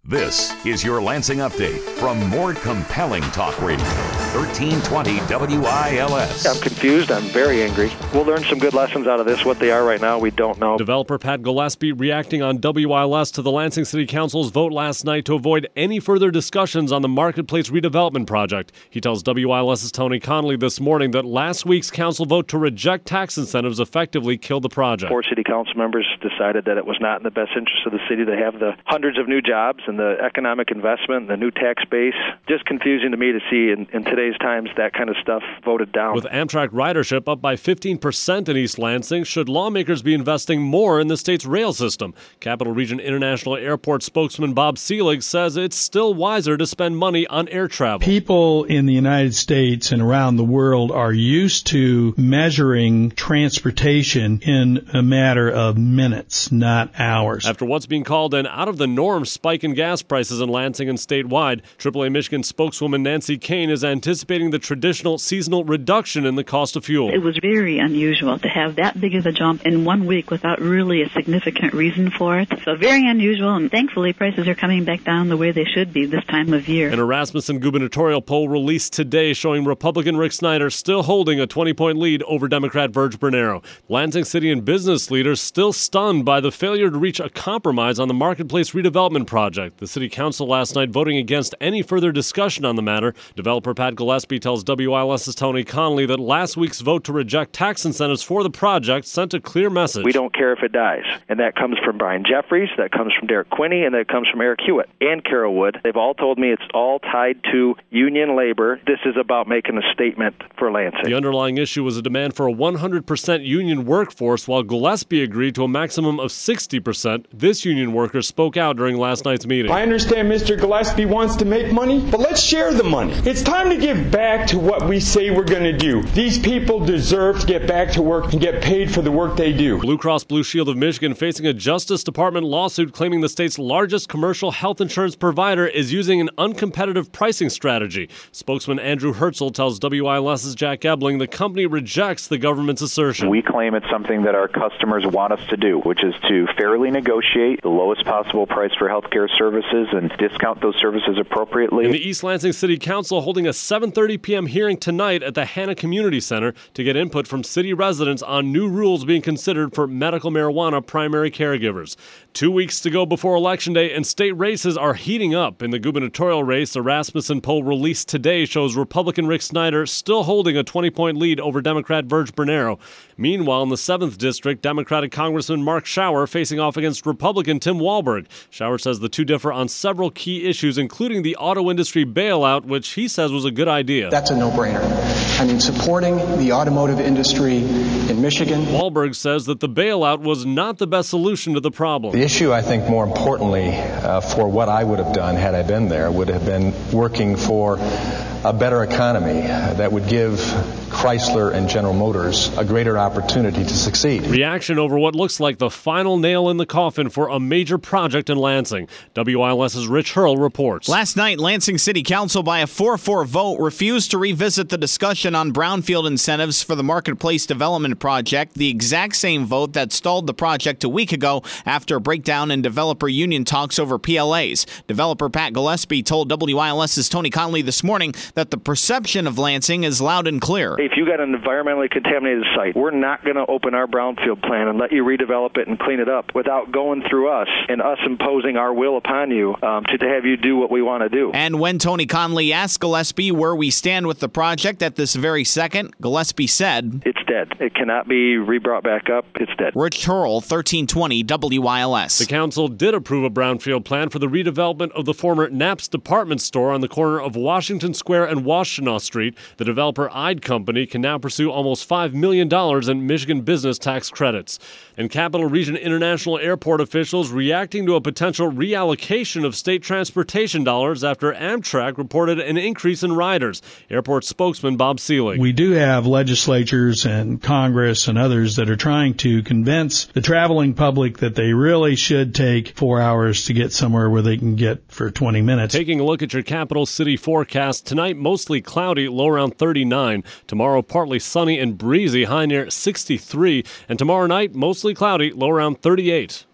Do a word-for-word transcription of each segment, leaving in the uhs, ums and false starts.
This is your Lansing Update from more compelling talk radio. thirteen twenty W I L S. I'm confused. I'm very angry. We'll learn some good lessons out of this. What they are right now, we don't know. Developer Pat Gillespie reacting on W I L S to the Lansing City Council's vote last night to avoid any further discussions on the Marketplace redevelopment project. He tells WILS's Tony Connolly this morning that last week's council vote to reject tax incentives effectively killed the project. Four city council members decided that it was not in the best interest of the city to have the hundreds of new jobs and the economic investment and the new tax base. Just confusing to me to see in, in today's times that kind of stuff voted down. With Amtrak ridership up by fifteen percent in East Lansing, should lawmakers be investing more in the state's rail system? Capital Region International Airport spokesman Bob Seelig says it's still wiser to spend money on air travel. People in the United States and around the world are used to measuring transportation in a matter of minutes, not hours. After what's being called an out-of-the-norm spike in gas prices in Lansing and statewide, triple A Michigan spokeswoman Nancy Kane is anticipating the traditional seasonal reduction in the cost of fuel. It was very unusual to have that big of a jump in one week without really a significant reason for it. So very unusual, and thankfully prices are coming back down the way they should be this time of year. An Rasmussen gubernatorial poll released today showing Republican Rick Snyder still holding a twenty-point lead over Democrat Verge Bernero. Lansing city and business leaders still stunned by the failure to reach a compromise on the Marketplace redevelopment project. The city council last night voting against any further discussion on the matter. Developer Pat Gillespie tells WILS's Tony Connolly that last week's vote to reject tax incentives for the project sent a clear message. We don't care if it dies. And that comes from Brian Jeffries, that comes from Derek Quinney, and that comes from Eric Hewitt and Carol Wood. They've all told me it's all tied to union labor. This is about making a statement for Lansing. The underlying issue was a demand for a one hundred percent union workforce, while Gillespie agreed to a maximum of sixty percent. This union worker spoke out during last night's meeting. I understand Mister Gillespie wants to make money, but let's share the money. It's time to give back to what we say we're going to do. These people deserve to get back to work and get paid for the work they do. Blue Cross Blue Shield of Michigan facing a Justice Department lawsuit claiming the state's largest commercial health insurance provider is using an uncompetitive pricing strategy. Spokesman Andrew Herzl tells WILS's Jack Ebling the company rejects the government's assertion. We claim it's something that our customers want us to do, which is to fairly negotiate the lowest possible price for healthcare services and discount those services appropriately. And the East Lansing City Council holding a seven thirty p.m. hearing tonight at the Hanna Community Center to get input from city residents on new rules being considered for medical marijuana primary caregivers. Two weeks to go before Election Day, and state races are heating up. In the gubernatorial race, a Rasmussen poll released today shows Republican Rick Snyder still holding a twenty-point lead over Democrat Verge Bernero. Meanwhile, in the seventh District, Democratic Congressman Mark Schauer facing off against Republican Tim Walberg. Schauer says the two differ on several key issues, including the auto industry bailout, which he says was a good idea. That's a no-brainer. I mean, supporting the automotive industry in Michigan. Walberg says that the bailout was not the best solution to the problem. The issue, I think, more importantly, uh, for what I would have done had I been there, would have been working for a better economy that would give Chrysler and General Motors a greater opportunity to succeed. Reaction over what looks like the final nail in the coffin for a major project in Lansing. WILS's Rich Hurl reports. Last night, Lansing City Council, by a four four vote, refused to revisit the discussion on brownfield incentives for the Marketplace development project, the exact same vote that stalled the project a week ago after a breakdown in developer union talks over P L As. Developer Pat Gillespie told WILS's Tony Connolly this morning that the perception of Lansing is loud and clear. If you got an environmentally contaminated site, we're not going to open our brownfield plan and let you redevelop it and clean it up without going through us and us imposing our will upon you um, to, to have you do what we want to do. And when Tony Connolly asked Gillespie where we stand with the project at this very second, Gillespie said, "It's dead. It cannot be re-brought back up. It's dead." Rich Hurl, thirteen twenty W I L S. The council did approve a brownfield plan for the redevelopment of the former Knapp's department store on the corner of Washington Square and Washtenaw Street. The developer Ide Company can now pursue almost five million dollars in Michigan business tax credits. And Capital Region International Airport officials reacting to a potential reallocation of state transportation dollars after Amtrak reported an increase in riders. Airport spokesman Bob Seelig. We do have legislatures and Congress and others that are trying to convince the traveling public that they really should take four hours to get somewhere where they can get for twenty minutes. Taking a look at your capital city forecast, tonight mostly cloudy, low around thirty-nine. Tomorrow partly sunny and breezy, high near sixty-three. And tomorrow night mostly cloudy, low around thirty-eight.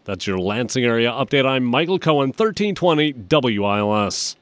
That's your Lansing area update. I'm Michael Cohen, thirteen twenty W I L S.